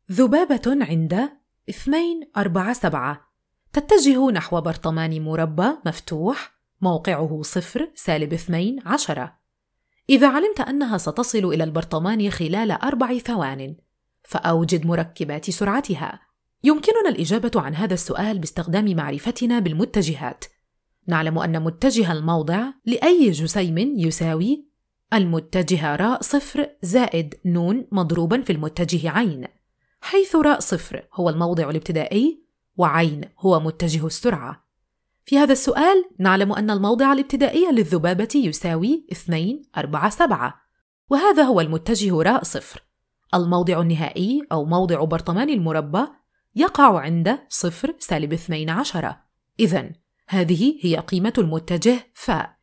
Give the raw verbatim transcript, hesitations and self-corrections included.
ذبابة عند اثنين أربعة سبعة تتجه نحو برطمان مربى مفتوح موقعه صفر سالب اثنين عشرة. إذا علمت أنها ستصل إلى البرطمان خلال أربع ثوان فأوجد مركبات سرعتها. يمكننا الإجابة عن هذا السؤال باستخدام معرفتنا بالمتجهات. نعلم أن متجه الموضع لأي جسيم يساوي المتجه راء صفر زائد نون مضروبا في المتجه عين، حيث راء صفر هو الموضع الابتدائي وعين هو متجه السرعة. في هذا السؤال نعلم أن الموضع الابتدائي للذبابة يساوي اثنين أربعة سبعة، وهذا هو المتجه راء صفر. الموضع النهائي أو موضع برطمان المربى يقع عند صفر سالب اثنين عشرة. إذن هذه هي قيمة المتجه فاء.